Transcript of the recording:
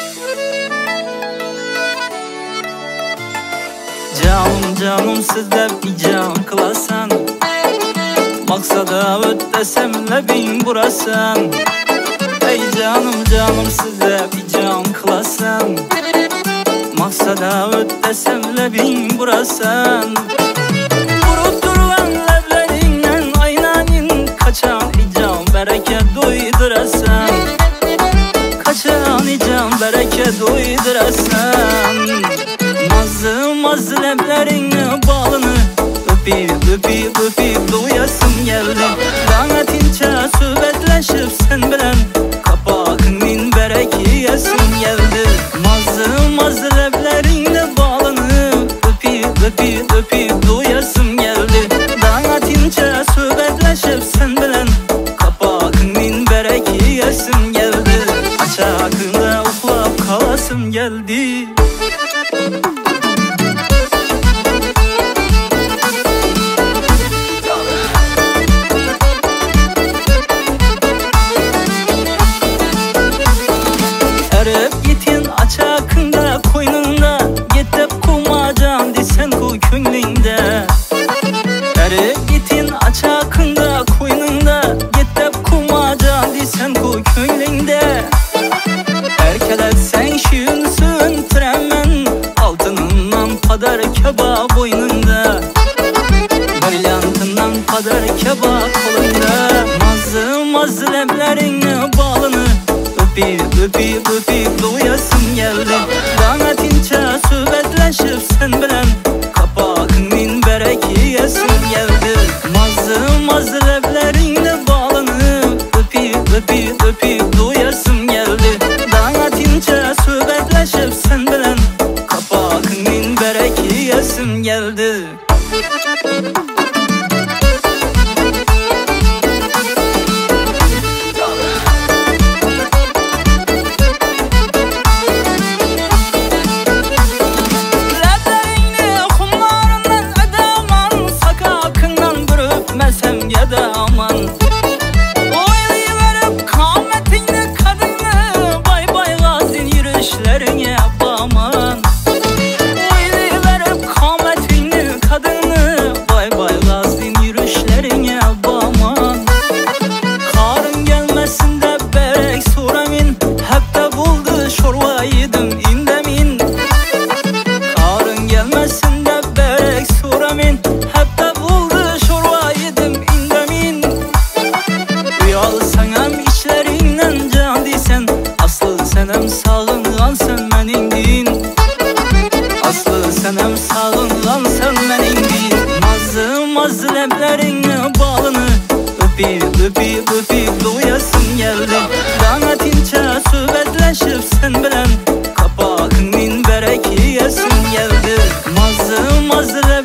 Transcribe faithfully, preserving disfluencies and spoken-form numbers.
Canım canım sizde bir can kılasan, maksada öttesemle bin burasan. Ey canım canım sizde bir can kılasan, maksada öttesemle bin burasan. Vurup durulan leblerinden aynanin kaçan icam bereket duydurasan. Kaçan icam bereket duydurasan. Mazı mazı leblerini bağını öpüp öpüp öpüp duyasım geldi. Lanetince sübetleşip sen bilen kapakının berekiyesim geldi. Mazı mazı leblerini bağını öpüp öpüp öpüp duyasım geldi. Lanetince sübetleşip sen bilen kapakının berekiyesim geldi. Açakında uklap kalasım geldi. Erip gitin açakında koynunda, gitip kumacan disen ku könlinde. Erip gitin açakında koynunda, gitip kumacan disen ku könlinde. Erkelek sen şiinsün tremen, altınından padar keba boynunda. Bryantından padar keba kolunda. Mazı mazı leblerini bağını öpüp öpüp öpüp duyasım geldi. Lanetince sübetleşip sen bilen kapakının berekiyesim geldi. Mazı mazı leblerini bağını öpüp öpüp öpüp duyasım geldi. Lanetince sübetleşip sen bilen kapakının berekiyesim geldi. Senem sağınlan sen menin din. Aslı senem sağınlan sen menin din. Mazı mazı leblerini bağını öpüp öpüp öpüp duyasım geldi. Lanetince sübetleşip sen bilen kapakının berekiyesim geldi. Mazı mazı